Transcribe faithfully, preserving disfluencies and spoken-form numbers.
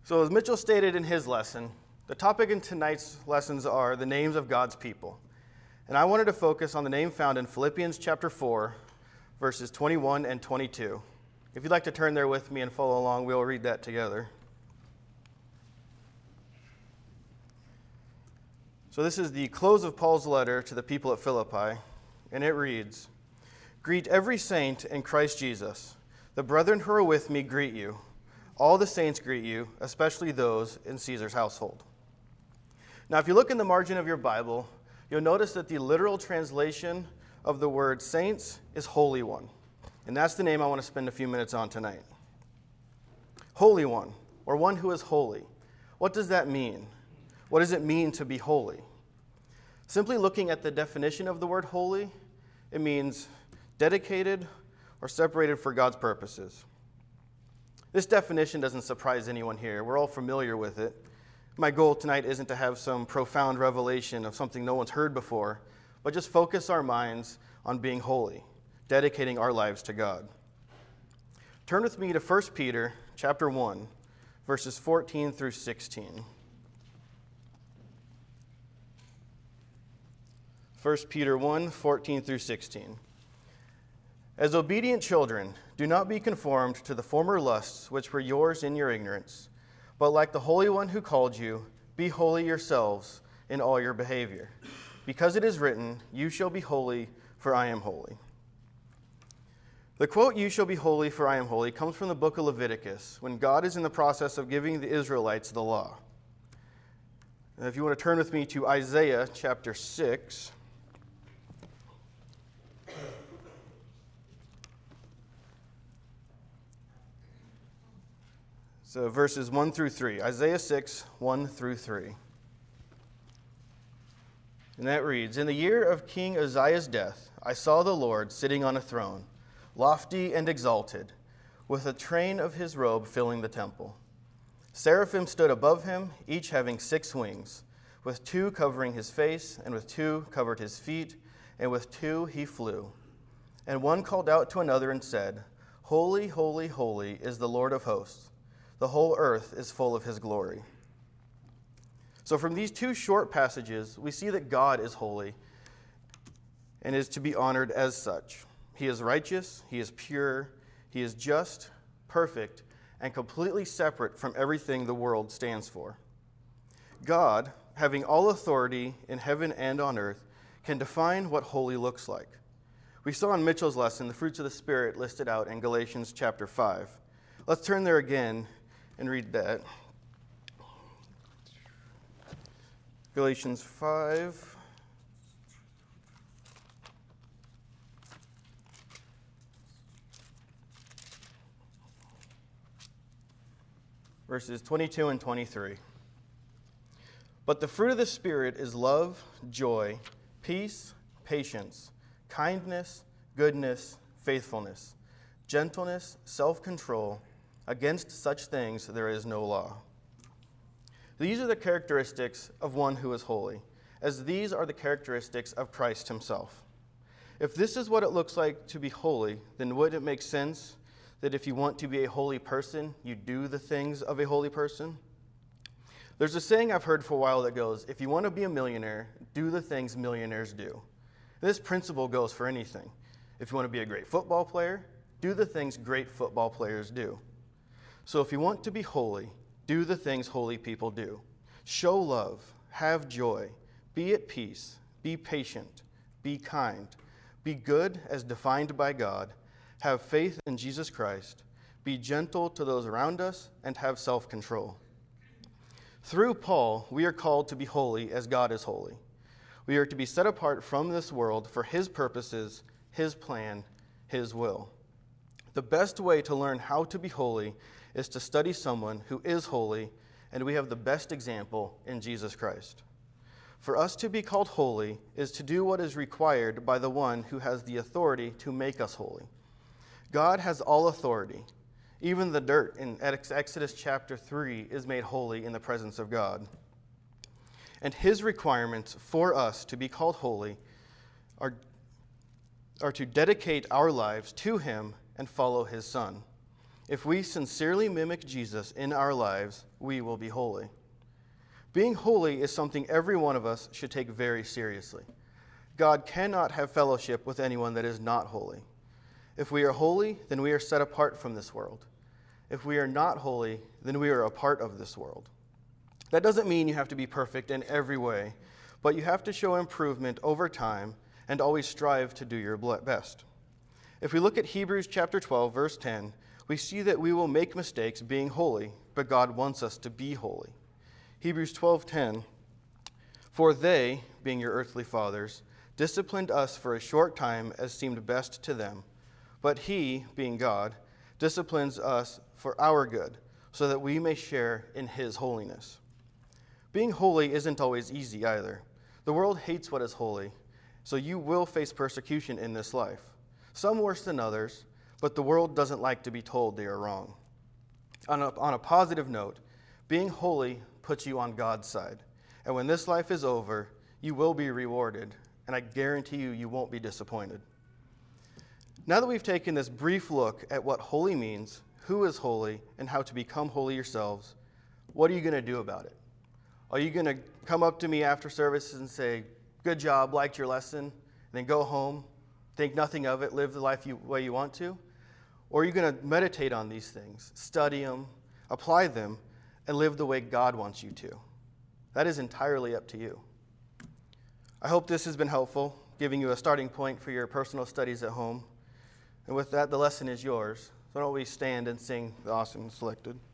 So as Mitchell stated in his lesson, the topic in tonight's lessons are the names of God's people. And I wanted to focus on the name found in Philippians chapter four, verses twenty-one and twenty-two. If you'd like to turn there with me and follow along, we'll read that together. So this is the close of Paul's letter to the people at Philippi, and it reads, "Greet every saint in Christ Jesus. The brethren who are with me greet you. All the saints greet you, especially those in Caesar's household." Now, if you look in the margin of your Bible, you'll notice that the literal translation of the word saints is Holy One. And that's the name I want to spend a few minutes on tonight. Holy One, or one who is holy. What does that mean? What does it mean to be holy? Simply looking at the definition of the word holy, it means dedicated or separated for God's purposes. This definition doesn't surprise anyone here. We're all familiar with it. My goal tonight isn't to have some profound revelation of something no one's heard before, but just focus our minds on being holy, dedicating our lives to God. Turn with me to First Peter chapter one, verses fourteen through sixteen. First Peter one, fourteen through sixteen. "As obedient children, do not be conformed to the former lusts which were yours in your ignorance, but like the Holy One who called you, be holy yourselves in all your behavior. Because it is written, 'You shall be holy, for I am holy.'" The quote, "You shall be holy, for I am holy," comes from the book of Leviticus, when God is in the process of giving the Israelites the law. And if you want to turn with me to Isaiah chapter six. So verses one through three, Isaiah six, one through three. And that reads, "In the year of King Uzziah's death, I saw the Lord sitting on a throne, lofty and exalted, with a train of his robe filling the temple. Seraphim stood above him, each having six wings. With two covering his face, and with two covered his feet, and with two he flew. And one called out to another and said, 'Holy, holy, holy is the Lord of hosts. The whole earth is full of his glory.'" So from these two short passages, we see that God is holy and is to be honored as such. He is righteous, he is pure, he is just, perfect, and completely separate from everything the world stands for. God, having all authority in heaven and on earth, can define what holy looks like. We saw in Mitchell's lesson the fruits of the Spirit listed out in Galatians chapter five. Let's turn there again and read that. Galatians five. Verses twenty-two and twenty-three. "But the fruit of the Spirit is love, joy, peace, patience, kindness, goodness, faithfulness, gentleness, self-control. Against such things there is no law." These are the characteristics of one who is holy, as these are the characteristics of Christ himself. If this is what it looks like to be holy, then would it make sense that if you want to be a holy person, you do the things of a holy person? There's a saying I've heard for a while that goes, if you want to be a millionaire, do the things millionaires do. This principle goes for anything. If you want to be a great football player, do the things great football players do. So if you want to be holy, do the things holy people do. Show love, have joy, be at peace, be patient, be kind, be good as defined by God, have faith in Jesus Christ, be gentle to those around us, and have self-control. Through Paul, we are called to be holy as God is holy. We are to be set apart from this world for his purposes, his plan, his will. The best way to learn how to be holy is to study someone who is holy, and we have the best example in Jesus Christ. For us to be called holy is to do what is required by the one who has the authority to make us holy. God has all authority. Even the dirt in Exodus chapter three is made holy in the presence of God. And his requirements for us to be called holy are, are to dedicate our lives to him and follow his Son. If we sincerely mimic Jesus in our lives, we will be holy. Being holy is something every one of us should take very seriously. God cannot have fellowship with anyone that is not holy. If we are holy, then we are set apart from this world. If we are not holy, then we are a part of this world. That doesn't mean you have to be perfect in every way, but you have to show improvement over time and always strive to do your best. If we look at Hebrews chapter twelve, verse ten, we see that we will make mistakes being holy, but God wants us to be holy. Hebrews twelve ten, for they, being your earthly fathers, disciplined us for a short time as seemed best to them, but he, being God, disciplines us for our good, so that we may share in his holiness. Being holy isn't always easy either. The world hates what is holy, so you will face persecution in this life. Some worse than others, but the world doesn't like to be told they are wrong. On a, on a positive note, being holy puts you on God's side. And when this life is over, you will be rewarded, and I guarantee you, you won't be disappointed. Now that we've taken this brief look at what holy means, who is holy, and how to become holy yourselves, what are you going to do about it? Are you going to come up to me after service and say, good job, liked your lesson, and then go home, think nothing of it, live the life you way you want to? Or are you going to meditate on these things, study them, apply them, and live the way God wants you to? That is entirely up to you. I hope this has been helpful, giving you a starting point for your personal studies at home. And with that, the lesson is yours. So why don't we stand and sing the Awesome Selected.